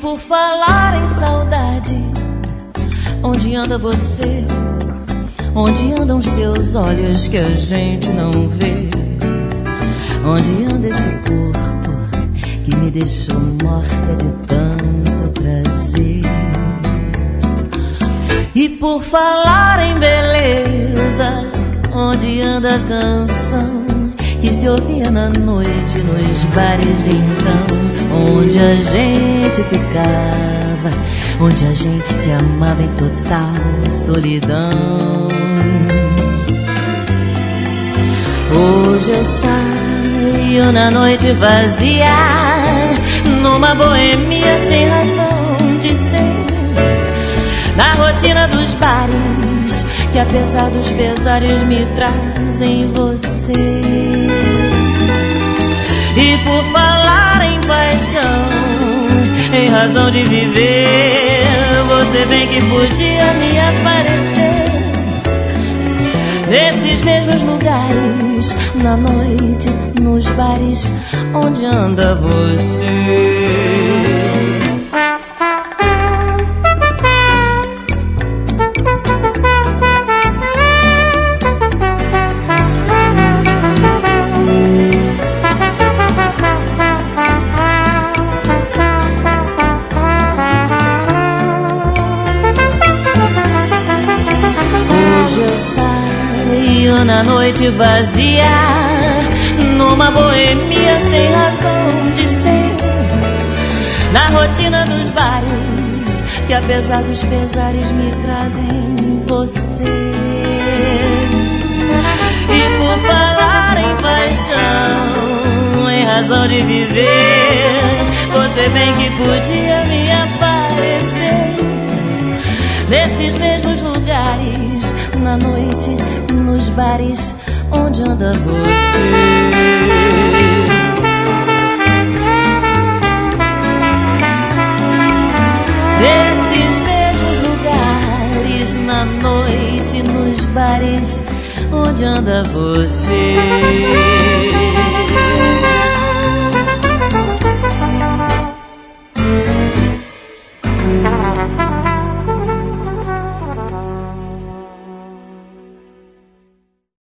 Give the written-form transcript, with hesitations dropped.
por falar em saudade, onde anda você? Onde andam seus olhos que a gente não vê? Onde anda esse corpo que me deixou morta de tanto prazer? E por falar em beleza, onde anda a canção que se ouvia na noite nos bares de então, onde a gente ficava, onde a gente se amava em total solidão. Hoje eu saio na noite vazia, numa boemia sem razão de ser, na rotina dos bares que apesar dos pesares me trazem você. E por falar em paixão, em razão de viver, você bem que podia me aparecer nesses mesmos lugares, na noite, nos bares, onde anda você? Na noite vazia, numa boemia sem razão de ser, na rotina dos bares que apesar dos pesares me trazem você. E por falar em paixão, em razão de viver, você bem que podia me aparecer nesses mesmos lugares, na noite, nos bares, onde anda você? Nesses mesmos lugares, na noite, nos bares, onde anda você?